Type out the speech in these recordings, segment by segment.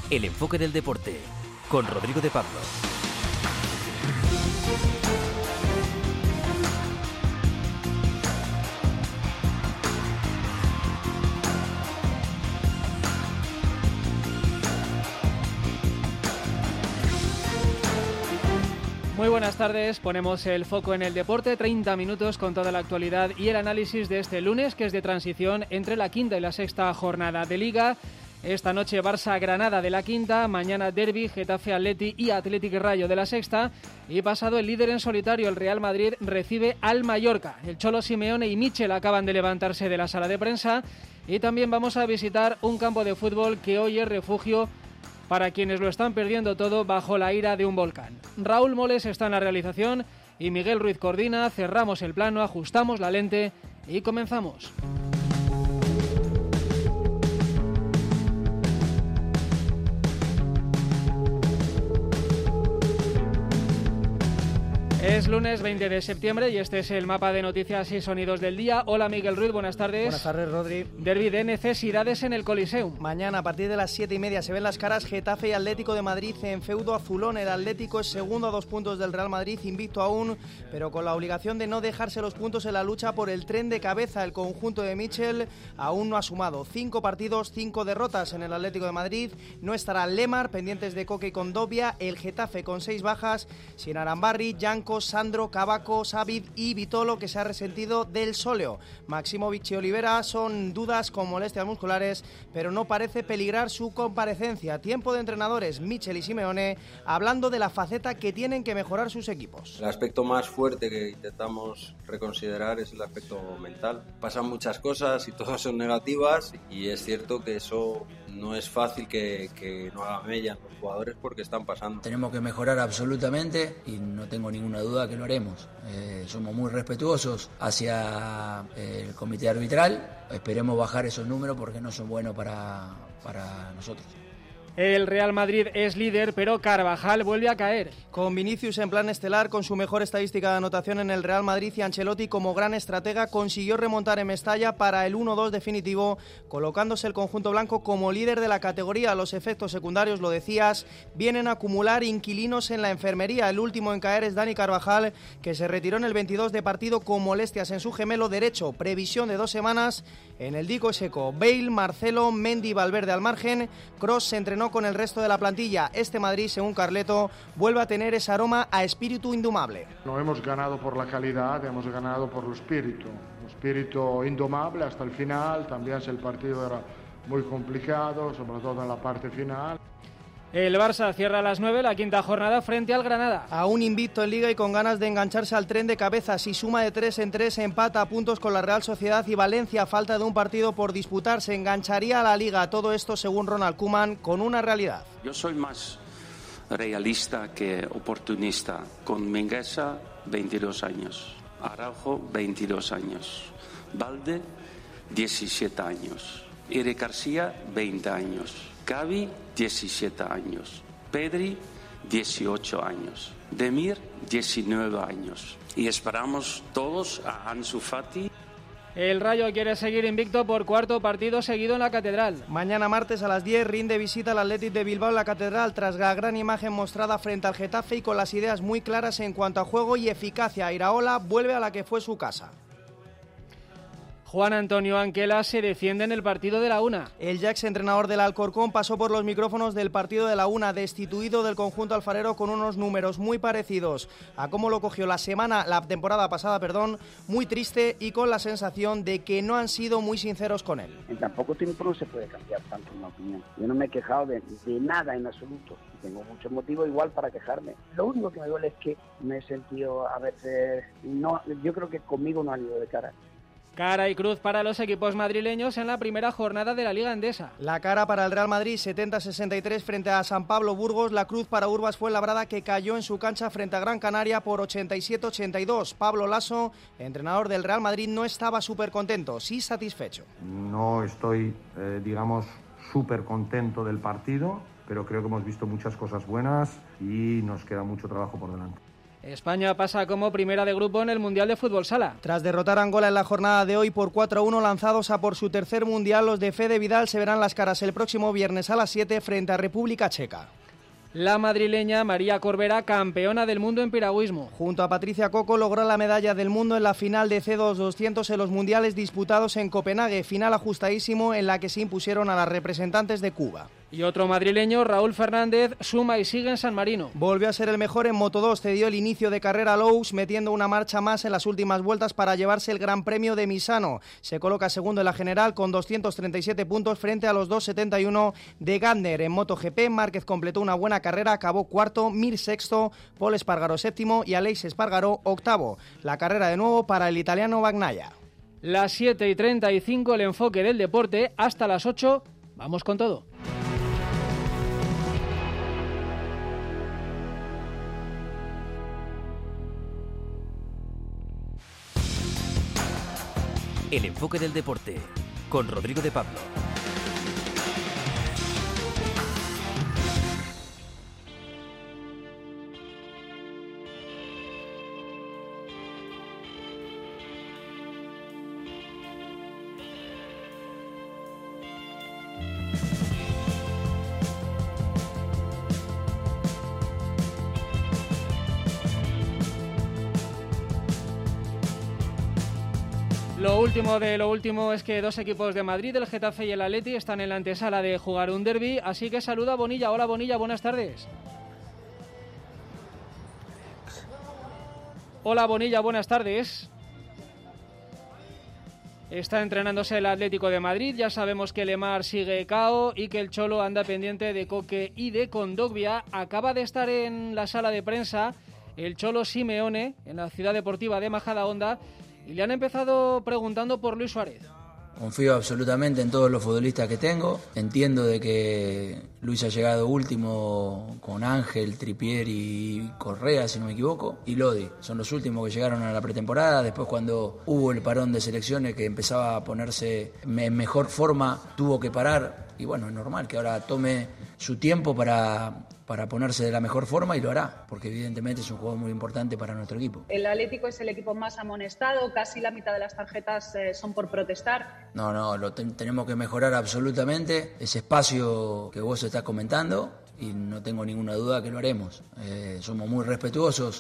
El enfoque del deporte, con Rodrigo de Pablo. Muy buenas tardes, ponemos el foco en el deporte, 30 minutos con toda la actualidad y el análisis de este lunes, que es de transición entre la quinta y la sexta jornada de Liga. Esta noche Barça-Granada de la quinta, mañana Derbi, Getafe-Atleti y Athletic Rayo de la sexta, y pasado el líder en solitario, el Real Madrid, recibe al Mallorca. El Cholo Simeone y Michel acaban de levantarse de la sala de prensa y también vamos a visitar un campo de fútbol que hoy es refugio para quienes lo están perdiendo todo bajo la ira de un volcán. Raúl Moles está en la realización y Miguel Ruiz coordina. Cerramos el plano, ajustamos la lente y comenzamos. Es lunes 20 de septiembre y este es el mapa de noticias y sonidos del día. Hola Miguel Ruiz, buenas tardes. Buenas tardes, Rodri. Derbi de necesidades en el Coliseum. Mañana a partir de las 7:30 se ven las caras Getafe y Atlético de Madrid en feudo azulón. El Atlético es segundo a 2 puntos del Real Madrid, invicto aún, pero con la obligación de no dejarse los puntos en la lucha por el tren de cabeza. El conjunto de Michel aún no ha sumado 5 partidos, 5 derrotas en el Atlético de Madrid. No estará Lemar, pendientes de Coque y Condovia. El Getafe con 6 bajas, sin Arambarri, Yanko, Sandro, Cavaco, Savid y Vitolo, que se ha resentido del sóleo. Maximovic y Olivera son dudas con molestias musculares, pero no parece peligrar su comparecencia. Tiempo de entrenadores, Michel y Simeone, hablando de la faceta que tienen que mejorar sus equipos. El aspecto más fuerte que intentamos reconsiderar es el aspecto mental. Pasan muchas cosas y todas son negativas, y es cierto que eso no es fácil que no haga mella en los jugadores porque están pasando. Tenemos que mejorar absolutamente y no tengo ninguna duda que lo haremos. Somos muy respetuosos hacia el comité arbitral. Esperemos bajar esos números porque no son buenos para nosotros. El Real Madrid es líder, pero Carvajal vuelve a caer. Con Vinicius en plan estelar, con su mejor estadística de anotación en el Real Madrid, y Ancelotti como gran estratega consiguió remontar en Mestalla para el 1-2 definitivo, colocándose el conjunto blanco como líder de la categoría. Los efectos secundarios, lo decías, vienen a acumular inquilinos en la enfermería. El último en caer es Dani Carvajal, que se retiró en el 22 de partido con molestias en su gemelo derecho. Previsión de 2 semanas en el dico seco. Bale, Marcelo, Mendy, Valverde al margen. Kroos se entrenó con el resto de la plantilla. Este Madrid, según Carleto, vuelve a tener ese aroma a espíritu indomable. No hemos ganado por la calidad, hemos ganado por el espíritu indomable hasta el final. También el partido era muy complicado, sobre todo en la parte final. El Barça cierra a las 9 la quinta jornada frente al Granada. Aún invicto en Liga y con ganas de engancharse al tren de cabeza. Si suma de 3 en 3, empata a puntos con la Real Sociedad y Valencia a falta de un partido por disputar. Se engancharía a la Liga. Todo esto, según Ronald Koeman, con una realidad. Yo soy más realista que oportunista. Con Mingueza, 22 años. Araujo, 22 años. Valde, 17 años. Eric García, 20 años. Gavi, 17 años. Pedri, 18 años. Demir, 19 años. Y esperamos todos a Ansu Fati. El Rayo quiere seguir invicto por cuarto partido seguido en la Catedral. Mañana martes a las 10 rinde visita al Athletic de Bilbao en la Catedral tras la gran imagen mostrada frente al Getafe y con las ideas muy claras en cuanto a juego y eficacia. Iraola vuelve a la que fue su casa. Juan Antonio Anquela se defiende en el partido de la UNA. El ya ex entrenador del Alcorcón pasó por los micrófonos del partido de la UNA, destituido del conjunto alfarero con unos números muy parecidos a cómo lo cogió la temporada pasada, muy triste y con la sensación de que no han sido muy sinceros con él. En tan poco tiempo no se puede cambiar tanto una opinión. Yo no me he quejado de nada en absoluto. Tengo muchos motivos igual para quejarme. Lo único que me duele es que me he sentido a veces... yo creo que conmigo no han ido de cara. Cara y cruz para los equipos madrileños en la primera jornada de la Liga Endesa. La cara para el Real Madrid, 70-63 frente a San Pablo Burgos. La cruz para Urbas Fuenlabrada, que cayó en su cancha frente a Gran Canaria por 87-82. Pablo Laso, entrenador del Real Madrid, no estaba súper contento, sí satisfecho. No estoy, súper contento del partido, pero creo que hemos visto muchas cosas buenas y nos queda mucho trabajo por delante. España pasa como primera de grupo en el Mundial de Fútbol Sala. Tras derrotar a Angola en la jornada de hoy por 4-1, lanzados a por su tercer Mundial, los de Fede Vidal se verán las caras el próximo viernes a las 7 frente a República Checa. La madrileña María Corbera, campeona del mundo en piragüismo. Junto a Patricia Coco logró la medalla del mundo en la final de C2 200 en los mundiales disputados en Copenhague, final ajustadísimo en la que se impusieron a las representantes de Cuba. Y otro madrileño, Raúl Fernández, suma y sigue en San Marino. Volvió a ser el mejor en Moto2, cedió el inicio de carrera a Lowe's, metiendo una marcha más en las últimas vueltas para llevarse el Gran Premio de Misano. Se coloca segundo en la general con 237 puntos frente a los 271 de Gardner. En MotoGP, Márquez completó una buena carrera, acabó cuarto, Mir sexto, Pol Espargaró séptimo y Aleix Espargaró octavo. La carrera de nuevo para el italiano Bagnaia. Las 7:35, el enfoque del deporte, hasta las 8, vamos con todo. El enfoque del deporte, con Rodrigo de Pablo. Lo último de lo último es que dos equipos de Madrid, el Getafe y el Atleti, están en la antesala de jugar un derbi, así que saluda a Bonilla. Hola Bonilla, buenas tardes. Hola Bonilla, buenas tardes. Está entrenándose el Atlético de Madrid, ya sabemos que Lemar sigue KO y que el Cholo anda pendiente de Coque y de Kondogbia. Acaba de estar en la sala de prensa el Cholo Simeone en la Ciudad Deportiva de Majadahonda y le han empezado preguntando por Luis Suárez. Confío absolutamente en todos los futbolistas que tengo. Entiendo de que Luis ha llegado último con Ángel, Trippier y Correa, si no me equivoco, y Lodi. Son los últimos que llegaron a la pretemporada. Después, cuando hubo el parón de selecciones que empezaba a ponerse en mejor forma, tuvo que parar. Y bueno, es normal que ahora tome su tiempo para ponerse de la mejor forma y lo hará, porque evidentemente es un juego muy importante para nuestro equipo. El Atlético es el equipo más amonestado, casi la mitad de las tarjetas son por protestar. No, tenemos que mejorar absolutamente ese espacio que vos estás comentando y no tengo ninguna duda que lo haremos. Somos muy respetuosos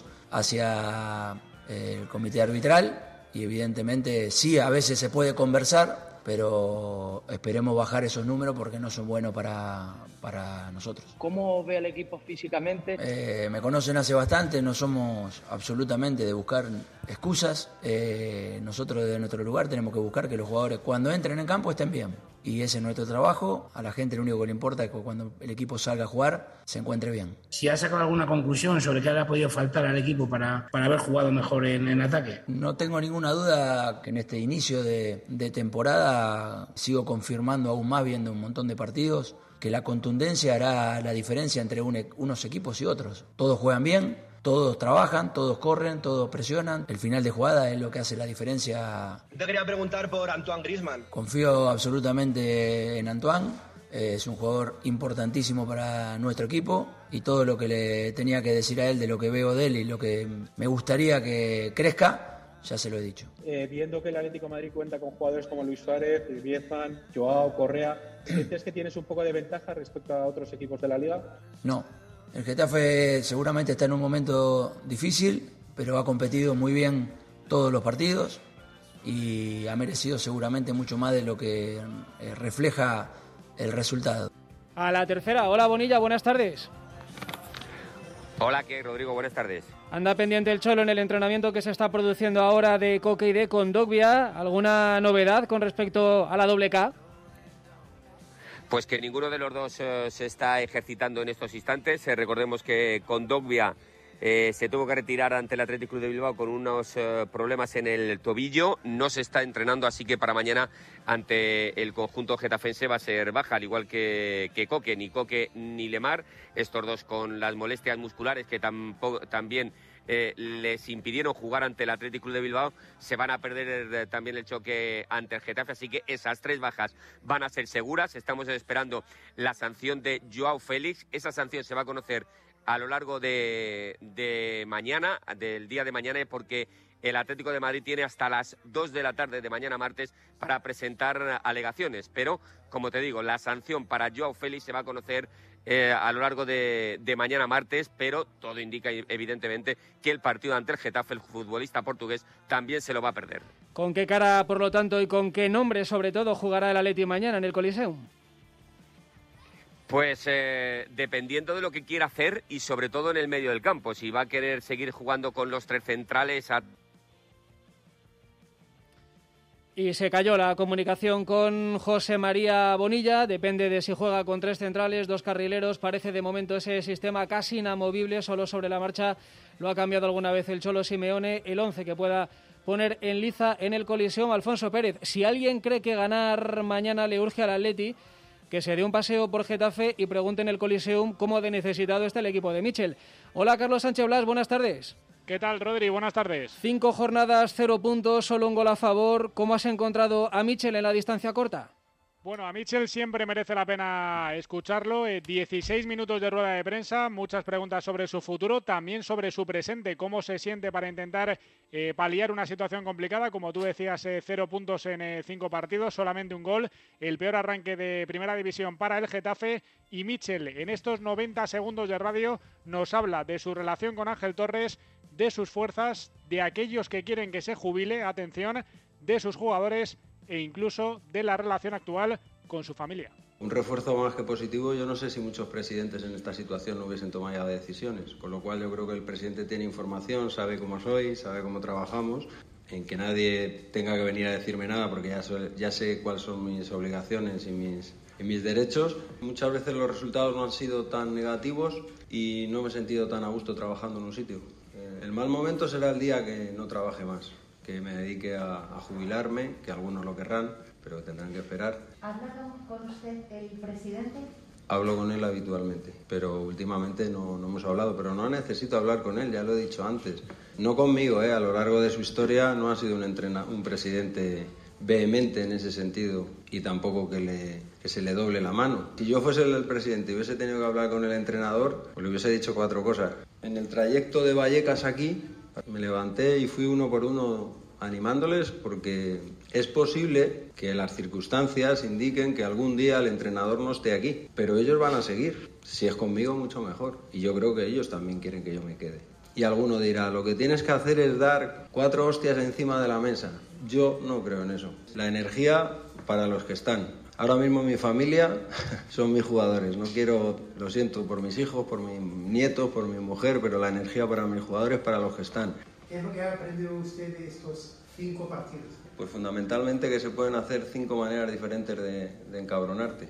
hacia el comité arbitral y evidentemente sí, a veces se puede conversar, pero esperemos bajar esos números porque no son buenos para nosotros. ¿Cómo ve al equipo físicamente? Me conocen hace bastante, no somos absolutamente de buscar excusas. Nosotros desde nuestro lugar tenemos que buscar que los jugadores cuando entren en campo estén bien. Y ese es nuestro trabajo. A la gente lo único que le importa es que cuando el equipo salga a jugar se encuentre bien. ¿Si ha sacado alguna conclusión sobre qué le ha podido faltar al equipo para haber jugado mejor en ataque? No tengo ninguna duda que en este inicio de temporada sigo confirmando aún más viendo un montón de partidos que la contundencia hará la diferencia entre unos equipos y otros. Todos juegan bien, todos trabajan, todos corren, todos presionan. El final de jugada es lo que hace la diferencia. Te quería preguntar por Antoine Griezmann. Confío absolutamente en Antoine. Es un jugador importantísimo para nuestro equipo y todo lo que le tenía que decir a él de lo que veo de él y lo que me gustaría que crezca, ya se lo he dicho. Viendo que el Atlético de Madrid cuenta con jugadores como Luis Suárez, Griezmann, Joao, Correa, ¿sientes que tienes un poco de ventaja respecto a otros equipos de la Liga? No. El Getafe seguramente está en un momento difícil, pero ha competido muy bien todos los partidos y ha merecido seguramente mucho más de lo que refleja el resultado. A la tercera. Hola Bonilla, buenas tardes. Hola, ¿qué, Rodrigo? Buenas tardes. Anda pendiente el Cholo en el entrenamiento que se está produciendo ahora de Coque y de Kondogbia. ¿Alguna novedad con respecto a la doble K? Pues que ninguno de los dos se está ejercitando en estos instantes. Recordemos que Kondogbia se tuvo que retirar ante el Athletic Club de Bilbao con unos problemas en el tobillo. No se está entrenando, así que para mañana ante el conjunto getafense va a ser baja, al igual que Coque. Ni Coque ni Lemar, estos dos con las molestias musculares que también les impidieron jugar ante el Athletic Club de Bilbao, se van a perder también el choque ante el Getafe, así que esas tres bajas van a ser seguras. Estamos esperando la sanción de Joao Félix. Esa sanción se va a conocer a lo largo de mañana, del día de mañana, porque el Atlético de Madrid tiene hasta las 2 de la tarde de mañana martes para presentar alegaciones. Pero, como te digo, la sanción para Joao Félix se va a conocer a lo largo de mañana martes, pero todo indica evidentemente que el partido ante el Getafe, el futbolista portugués, también se lo va a perder. ¿Con qué cara, por lo tanto, y con qué nombre, sobre todo, jugará el Atleti mañana en el Coliseum? Pues dependiendo de lo que quiera hacer y sobre todo en el medio del campo. Si va a querer seguir jugando con los tres centrales... Y se cayó la comunicación con José María Bonilla. Depende de si juega con 3 centrales, 2 carrileros. Parece de momento ese sistema casi inamovible, solo sobre la marcha. Lo ha cambiado alguna vez el Cholo Simeone. El 11 que pueda poner en liza en el Coliseum, Alfonso Pérez. Si alguien cree que ganar mañana le urge al Atleti, que se dé un paseo por Getafe y pregunte en el Coliseum cómo de necesitado está el equipo de Michel. Hola, Carlos Sánchez Blas, buenas tardes. ¿Qué tal, Rodri? Buenas tardes. 5 jornadas, 0 puntos, solo un gol a favor. ¿Cómo has encontrado a Michel en la distancia corta? Bueno, a Michel siempre merece la pena escucharlo. 16 minutos de rueda de prensa, muchas preguntas sobre su futuro, también sobre su presente, cómo se siente para intentar paliar una situación complicada. Como tú decías, 0 puntos en 5 partidos, solamente un gol, el peor arranque de Primera División para el Getafe. Y Michel, en estos 90 segundos de radio, nos habla de su relación con Ángel Torres, de sus fuerzas, de aquellos que quieren que se jubile, atención, de sus jugadores e incluso de la relación actual con su familia. Un refuerzo más que positivo. Yo no sé si muchos presidentes en esta situación no hubiesen tomado ya decisiones, con lo cual yo creo que el presidente tiene información, sabe cómo soy, sabe cómo trabajamos, en que nadie tenga que venir a decirme nada porque ya sé cuáles son mis obligaciones y mis derechos. Muchas veces los resultados no han sido tan negativos y no me he sentido tan a gusto trabajando en un sitio. El mal momento será el día que no trabaje más, que me dedique a jubilarme, que algunos lo querrán, pero tendrán que esperar. ¿Ha hablado con usted el presidente? Hablo con él habitualmente, pero últimamente no hemos hablado, pero no necesito hablar con él, ya lo he dicho antes. No conmigo, a lo largo de su historia no ha sido un presidente vehemente en ese sentido y tampoco que se le doble la mano. Si yo fuese el presidente y hubiese tenido que hablar con el entrenador, pues le hubiese dicho 4 cosas. En el trayecto de Vallecas aquí, me levanté y fui uno por uno animándoles porque es posible que las circunstancias indiquen que algún día el entrenador no esté aquí, pero ellos van a seguir. Si es conmigo, mucho mejor. Y yo creo que ellos también quieren que yo me quede. Y alguno dirá, lo que tienes que hacer es dar 4 hostias encima de la mesa. Yo no creo en eso. La energía para los que están. Ahora mismo mi familia son mis jugadores. No quiero, lo siento por mis hijos, por mis nietos, por mi mujer, pero la energía para mis jugadores, para los que están. ¿Qué es lo que ha aprendido usted de estos 5 partidos? Pues fundamentalmente que se pueden hacer 5 maneras diferentes de encabronarte.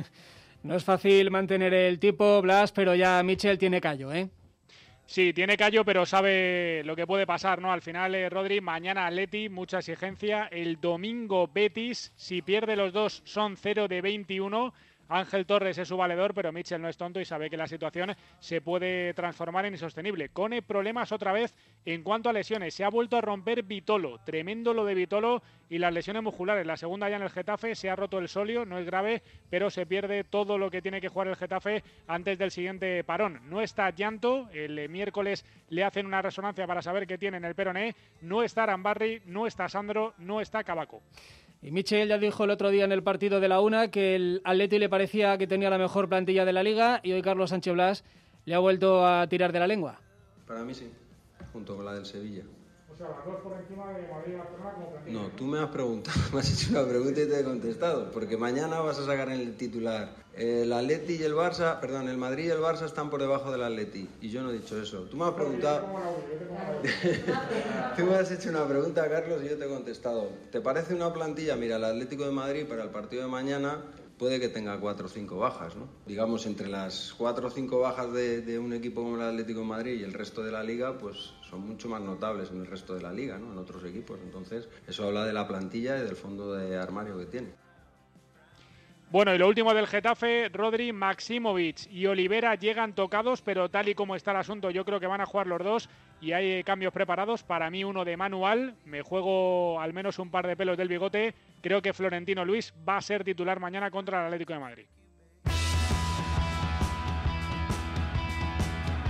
No es fácil mantener el tipo, Blas, pero ya Michel tiene callo, ¿eh? Sí, tiene callo, pero sabe lo que puede pasar, ¿no? Al final, Rodri, mañana Atleti, mucha exigencia. El domingo Betis, si pierde los dos son 0 de 21. Ángel Torres es su valedor, pero Michel no es tonto y sabe que la situación se puede transformar en insostenible. Cone problemas otra vez en cuanto a lesiones. Se ha vuelto a romper Vitolo. Tremendo lo de Vitolo y las lesiones musculares. La segunda ya en el Getafe, se ha roto el solio, no es grave, pero se pierde todo lo que tiene que jugar el Getafe antes del siguiente parón. No está Llanto, el miércoles le hacen una resonancia para saber qué tiene en el peroné. No está Arambarri, no está Sandro, no está Cabaco. Y Michel ya dijo el otro día en el partido de la UNA que el Atleti le parecía que tenía la mejor plantilla de la Liga y hoy Carlos Sánchez Blas le ha vuelto a tirar de la lengua. Para mí sí, junto con la del Sevilla. O sea, las dos por encima de Madrid y Barcelona como plantilla. No, tú me has preguntado, me has hecho una pregunta y te he contestado, porque mañana vas a sacar en el titular el Atleti y el Barça, perdón, el Madrid y el Barça están por debajo del Atleti, y yo no he dicho eso. Tú me has preguntado, tú me has hecho una pregunta, Carlos, y yo te he contestado. ¿Te parece una plantilla? Mira, el Atlético de Madrid para el partido de mañana puede que tenga 4 o 5 bajas, ¿no? Digamos, entre las 4 o 5 bajas de un equipo como el Atlético de Madrid y el resto de la Liga, pues son mucho más notables en el resto de la Liga, ¿no? En otros equipos. Entonces, eso habla de la plantilla y del fondo de armario que tiene. Bueno, y lo último del Getafe, Rodri, Maximovic y Olivera llegan tocados, pero tal y como está el asunto, yo creo que van a jugar los dos y hay cambios preparados. Para mí uno de manual, me juego al menos un par de pelos del bigote. Creo que Florentino Luis va a ser titular mañana contra el Atlético de Madrid.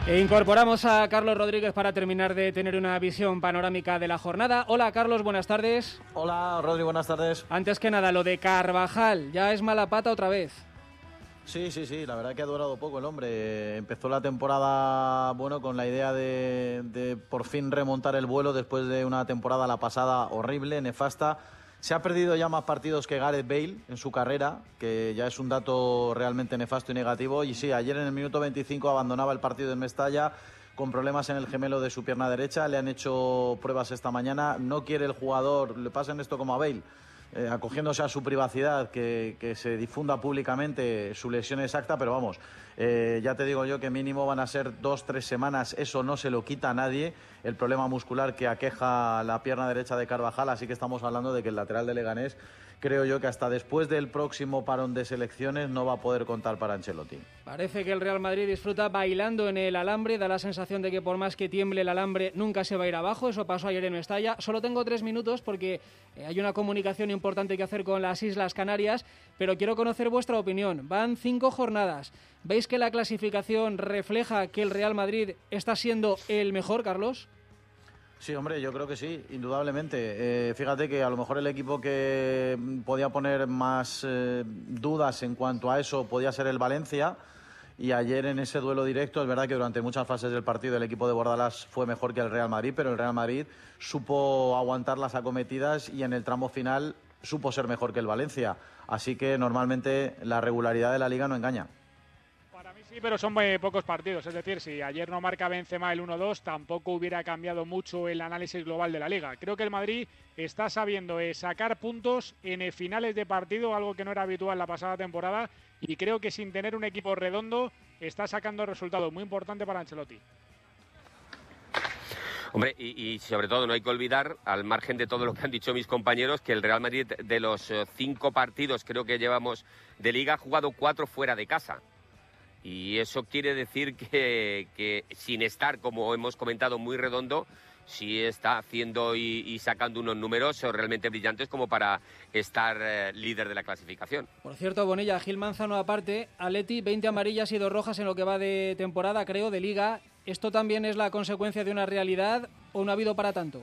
E incorporamos a Carlos Rodríguez para terminar de tener una visión panorámica de la jornada. Hola Carlos, buenas tardes. Hola Rodri, buenas tardes. Antes que nada, lo de Carvajal, ¿ya es mala pata otra vez? Sí, la verdad que ha durado poco el hombre. Empezó la temporada con la idea de por fin remontar el vuelo después de una temporada la pasada horrible, nefasta. Se ha perdido ya más partidos que Gareth Bale en su carrera, que ya es un dato realmente nefasto y negativo. Y sí, ayer en el minuto 25 abandonaba el partido en Mestalla con problemas en el gemelo de su pierna derecha. Le han hecho pruebas esta mañana. No quiere el jugador, le pasen esto como a Bale, acogiéndose a su privacidad, que se difunda públicamente su lesión exacta, pero vamos, ya te digo yo que mínimo van a ser 2-3 semanas, eso no se lo quita a nadie, el problema muscular que aqueja la pierna derecha de Carvajal, así que estamos hablando de que el lateral de Leganés, creo yo que hasta después del próximo parón de selecciones no va a poder contar para Ancelotti. Parece que el Real Madrid disfruta bailando en el alambre, da la sensación de que por más que tiemble el alambre nunca se va a ir abajo, eso pasó ayer en Mestalla. Solo tengo 3 minutos porque hay una comunicación importante que hacer con las Islas Canarias, pero quiero conocer vuestra opinión. Van 5 jornadas. ¿Veis que la clasificación refleja que el Real Madrid está siendo el mejor, Carlos? Sí, hombre, yo creo que sí, indudablemente. Fíjate que a lo mejor el equipo que podía poner más dudas en cuanto a eso podía ser el Valencia. Y ayer en ese duelo directo, es verdad que durante muchas fases del partido el equipo de Bordalás fue mejor que el Real Madrid, pero el Real Madrid supo aguantar las acometidas y en el tramo final supo ser mejor que el Valencia. Así que normalmente la regularidad de la Liga no engaña. Sí, pero son muy pocos partidos, es decir, si ayer no marca Benzema el 1-2, tampoco hubiera cambiado mucho el análisis global de la Liga. Creo que el Madrid está sabiendo sacar puntos en finales de partido, algo que no era habitual la pasada temporada, y creo que sin tener un equipo redondo está sacando resultados muy importantes para Ancelotti. Hombre, y sobre todo no hay que olvidar, al margen de todo lo que han dicho mis compañeros, que el Real Madrid de los 5 partidos creo que llevamos de Liga ha jugado 4 fuera de casa. Y eso quiere decir que sin estar, como hemos comentado, muy redondo, sí está haciendo y sacando unos números realmente brillantes como para estar líder de la clasificación. Por cierto, Bonilla, Gil Manzano aparte, Atleti 20 amarillas y 2 rojas en lo que va de temporada, creo, de Liga. ¿Esto también es la consecuencia de una realidad o no ha habido para tanto?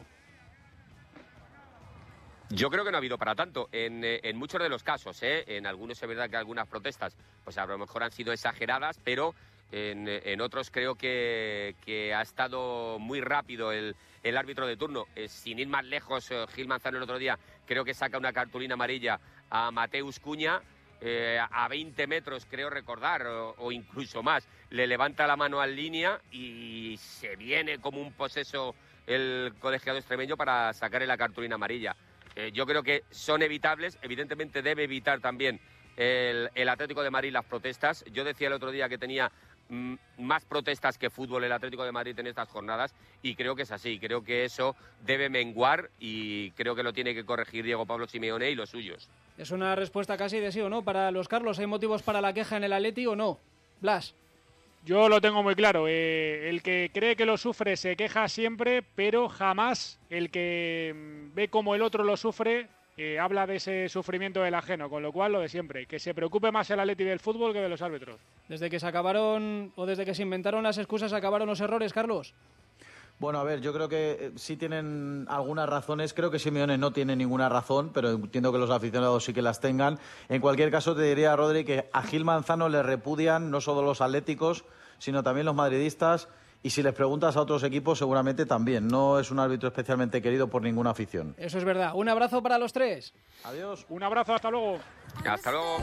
Yo creo que no ha habido para tanto en muchos de los casos, en algunos es verdad que algunas protestas pues a lo mejor han sido exageradas, pero en otros creo que ha estado muy rápido el árbitro de turno. Sin ir más lejos, Gil Manzano el otro día creo que saca una cartulina amarilla a Mateus Cunha, a 20 metros creo recordar, o incluso más, le levanta la mano al línea y se viene como un poseso el colegiado extremeño para sacarle la cartulina amarilla. Yo creo que son evitables, evidentemente debe evitar también el Atlético de Madrid las protestas. Yo decía el otro día que tenía más protestas que fútbol el Atlético de Madrid en estas jornadas y creo que es así, creo que eso debe menguar y creo que lo tiene que corregir Diego Pablo Simeone y los suyos. Es una respuesta casi de sí o no para los Carlos. ¿Hay motivos para la queja en el Atleti o no? Blas. Yo lo tengo muy claro, el que cree que lo sufre se queja siempre, pero jamás el que ve cómo el otro lo sufre habla de ese sufrimiento del ajeno, con lo cual lo de siempre, que se preocupe más el Atleti del fútbol que de los árbitros. Desde que se acabaron o desde que se inventaron las excusas acabaron los errores, Carlos. Bueno, a ver, yo creo que sí tienen algunas razones. Creo que Simeone no tiene ninguna razón, pero entiendo que los aficionados sí que las tengan. En cualquier caso, te diría, Rodri, que a Gil Manzano le repudian no solo los atléticos, sino también los madridistas. Y si les preguntas a otros equipos, seguramente también. No es un árbitro especialmente querido por ninguna afición. Eso es verdad. Un abrazo para los tres. Adiós. Un abrazo, hasta luego. Hasta luego.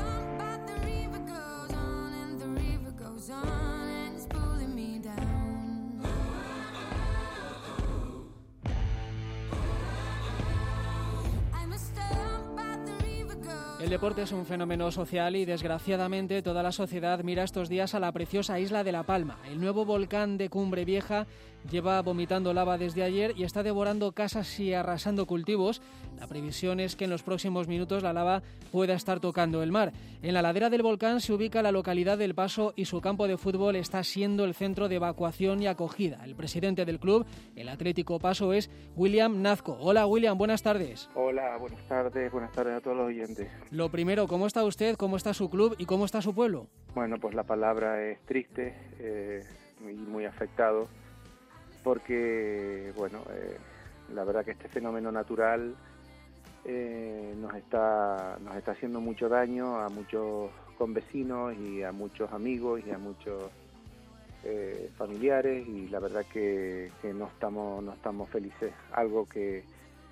El deporte es un fenómeno social y desgraciadamente toda la sociedad mira estos días a la preciosa isla de La Palma. El nuevo volcán de Cumbre Vieja lleva vomitando lava desde ayer y está devorando casas y arrasando cultivos. La previsión es que en los próximos minutos la lava pueda estar tocando el mar. En la ladera del volcán se ubica la localidad del Paso y su campo de fútbol está siendo el centro de evacuación y acogida. El presidente del club, el Atlético Paso, es William Nazco. Hola William, buenas tardes. Hola, buenas tardes a todos los oyentes. Lo primero, ¿cómo está usted, cómo está su club y cómo está su pueblo? Bueno, pues la palabra es triste. y muy afectados porque, bueno, la verdad que este fenómeno natural nos está haciendo mucho daño a muchos convecinos y a muchos amigos y a muchos familiares, y la verdad que no estamos felices. Algo que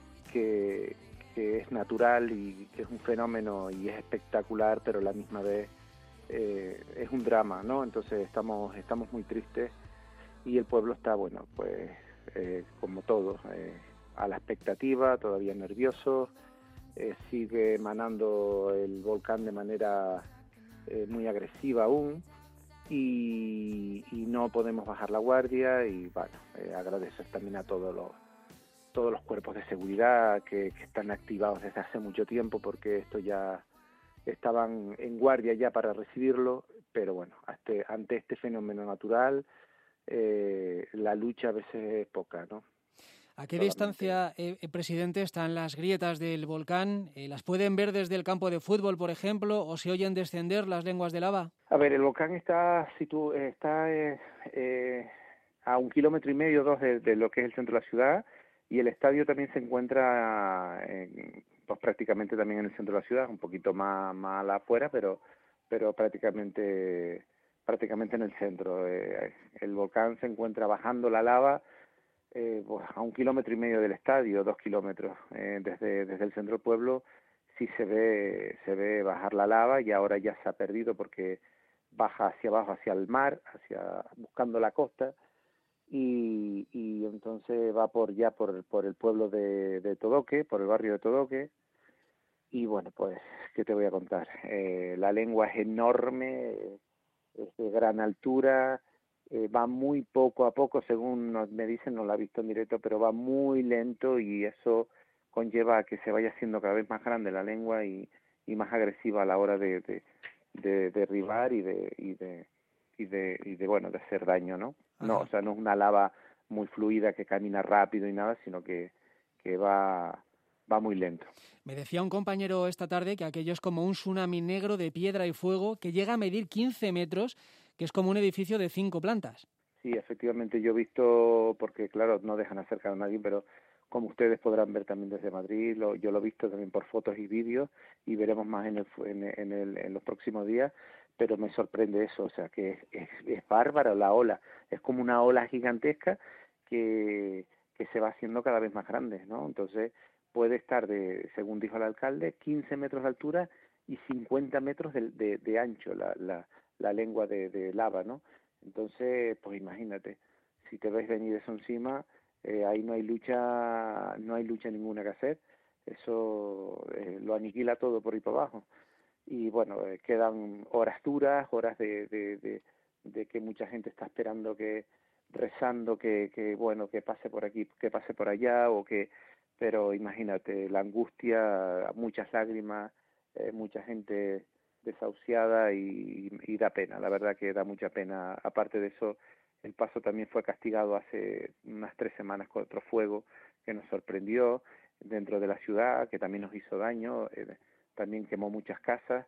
es natural y que es un fenómeno y es espectacular, pero a la misma vez es un drama, ¿no? Entonces estamos muy tristes y el pueblo está, bueno, pues como todos, a la expectativa, todavía nervioso. Sigue emanando el volcán de manera muy agresiva aún, y no podemos bajar la guardia, y bueno, agradecer también a todos los cuerpos de seguridad que están activados desde hace mucho tiempo, porque esto ya estaban en guardia ya para recibirlo, pero bueno, ante este fenómeno natural la lucha a veces es poca, ¿no? ¿A qué distancia, presidente, están las grietas del volcán? ¿Las pueden ver desde el campo de fútbol, por ejemplo, o se oyen descender las lenguas de lava? A ver, el volcán está a 1,5 kilómetros, 2 de lo que es el centro de la ciudad, y el estadio también se encuentra pues prácticamente también en el centro de la ciudad, un poquito más afuera, pero prácticamente en el centro. El volcán se encuentra bajando la lava pues a 1,5 kilómetros del estadio, 2 kilómetros. Desde el centro del pueblo sí se ve bajar la lava, y ahora ya se ha perdido porque baja hacia abajo, hacia el mar, buscando la costa, y entonces va por el pueblo de Todoque, por el barrio de Todoque. Y bueno, pues, ¿qué te voy a contar? La lengua es enorme, es de gran altura, va muy poco a poco, según me dicen, no la he visto en directo, pero va muy lento, y eso conlleva a que se vaya haciendo cada vez más grande la lengua y más agresiva a la hora de derribar y de hacer daño, ¿no? No, o sea, no es una lava muy fluida que camina rápido y nada, sino que va muy lento. Me decía un compañero esta tarde que aquello es como un tsunami negro de piedra y fuego que llega a medir 15 metros, que es como un edificio de 5 plantas. Sí, efectivamente, yo he visto, porque claro, no dejan acercar a nadie, pero como ustedes podrán ver también desde Madrid, yo lo he visto también por fotos y vídeos, y veremos más en los próximos días, pero me sorprende eso, o sea, que es bárbaro la ola, es como una ola gigantesca que se va haciendo cada vez más grande, ¿no? Entonces puede estar, según dijo el alcalde, 15 metros de altura y 50 metros de ancho la lengua de lava, ¿no? Entonces, pues imagínate, si te ves venir eso encima, ahí no hay lucha ninguna que hacer, eso lo aniquila todo por ahí para abajo. Y bueno, quedan horas duras, horas de que mucha gente está esperando, rezando que pase por aquí, que pase por allá, pero imagínate, la angustia, muchas lágrimas, mucha gente desahuciada, y da pena, la verdad que da mucha pena. Aparte de eso, El Paso también fue castigado hace unas 3 semanas con otro fuego que nos sorprendió dentro de la ciudad, que también nos hizo daño, también quemó muchas casas,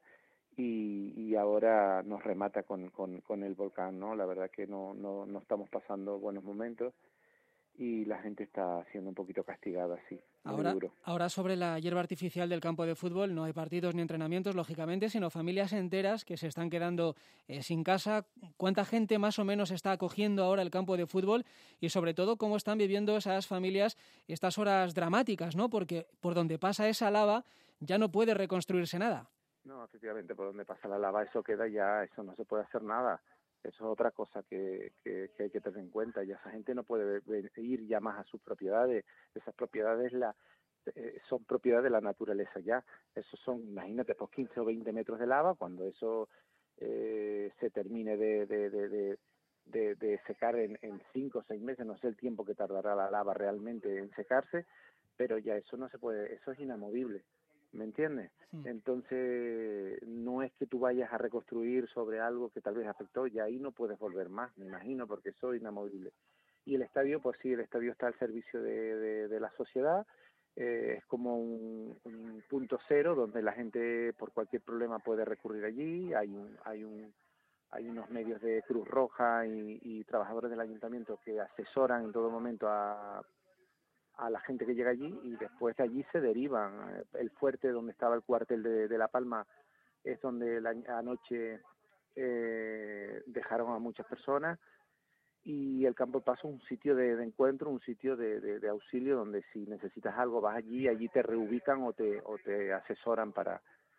y ahora nos remata con el volcán, ¿no? La verdad que no estamos pasando buenos momentos, y la gente está siendo un poquito castigada, sí. Ahora sobre la hierba artificial del campo de fútbol, no hay partidos ni entrenamientos, lógicamente, sino familias enteras que se están quedando sin casa. ¿Cuánta gente más o menos está acogiendo ahora el campo de fútbol? Y sobre todo, ¿cómo están viviendo esas familias estas horas dramáticas, ¿no? Porque por donde pasa esa lava ya no puede reconstruirse nada. No, efectivamente, por donde pasa la lava eso queda ya, eso no se puede hacer nada. Eso es otra cosa que hay que tener en cuenta. Ya esa gente no puede ir ya más a sus propiedades. Esas propiedades son propiedad de la naturaleza ya. Esos son, imagínate, pues 15 o 20 metros de lava. Cuando eso se termine de secar en 5 o 6 meses, no sé el tiempo que tardará la lava realmente en secarse, pero ya eso no se puede, eso es inamovible. ¿Me entiendes? Entonces, no es que tú vayas a reconstruir sobre algo que tal vez afectó, y ahí no puedes volver más, me imagino, porque eso es inamovible. Y el estadio, pues sí, el estadio está al servicio de la sociedad, es como un punto cero donde la gente por cualquier problema puede recurrir allí, hay hay unos medios de Cruz Roja y trabajadores del ayuntamiento que asesoran en todo momento a la gente que llega allí, y después de allí se derivan. El fuerte donde estaba el cuartel de La Palma es donde anoche dejaron a muchas personas, y el Campo de Paso es un sitio de encuentro, un sitio de auxilio donde si necesitas algo vas allí te reubican o te asesoran para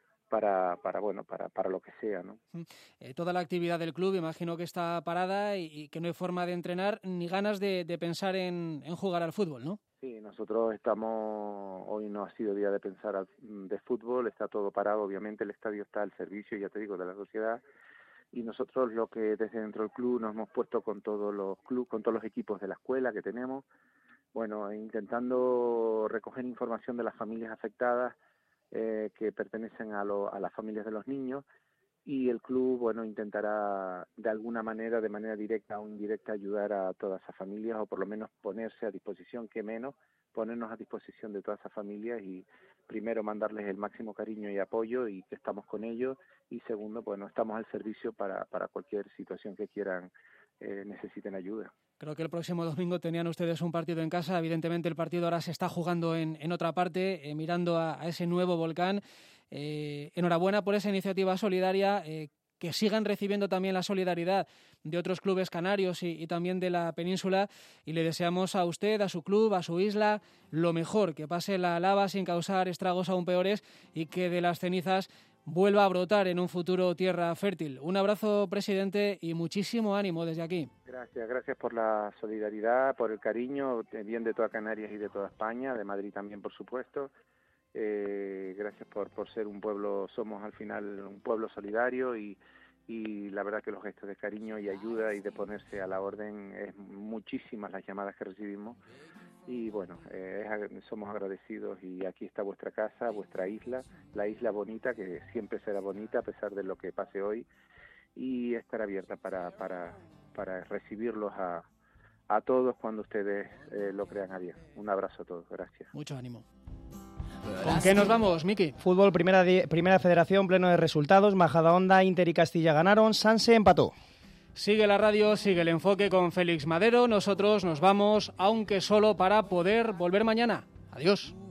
lo que sea, ¿no? Toda la actividad del club imagino que está parada y que no hay forma de entrenar ni ganas de pensar en jugar al fútbol, ¿no? Sí, nosotros hoy no ha sido día de pensar de fútbol, está todo parado, obviamente el estadio está al servicio, ya te digo, de la sociedad, y nosotros lo que desde dentro del club nos hemos puesto con todos los equipos de la escuela que tenemos, bueno, intentando recoger información de las familias afectadas que pertenecen a las familias de los niños, y el club, bueno, intentará de alguna manera, de manera directa o indirecta, ayudar a todas esas familias, o por lo menos ponernos a disposición de todas esas familias, y primero mandarles el máximo cariño y apoyo, y que estamos con ellos, y segundo, bueno, estamos al servicio para cualquier situación que quieran, necesiten ayuda. Creo que el próximo domingo tenían ustedes un partido en casa. Evidentemente el partido ahora se está jugando en otra parte, mirando a ese nuevo volcán. Enhorabuena por esa iniciativa solidaria. Que sigan recibiendo también la solidaridad de otros clubes canarios y también de la península, y le deseamos a usted, a su club, a su isla, lo mejor, que pase la lava sin causar estragos aún peores y que de las cenizas vuelva a brotar en un futuro tierra fértil. Un abrazo, presidente, y muchísimo ánimo desde aquí. Gracias por la solidaridad, por el cariño, bien de toda Canarias y de toda España, de Madrid también, por supuesto. Gracias por ser un pueblo, somos al final un pueblo solidario, y la verdad que los gestos de cariño y ayuda y de ponerse a la orden, es muchísimas las llamadas que recibimos, y bueno, somos agradecidos, y aquí está vuestra casa, vuestra isla, la isla bonita, que siempre será bonita a pesar de lo que pase hoy, y estar abierta para recibirlos a todos cuando ustedes lo crean a bien. Un abrazo a todos, gracias. Mucho ánimo. ¿Con qué nos vamos, Miki? Fútbol, primera federación, pleno de resultados. Majadahonda, Inter y Castilla ganaron. Sanse empató. Sigue la radio, sigue el enfoque con Félix Madero. Nosotros nos vamos, aunque solo para poder volver mañana. Adiós.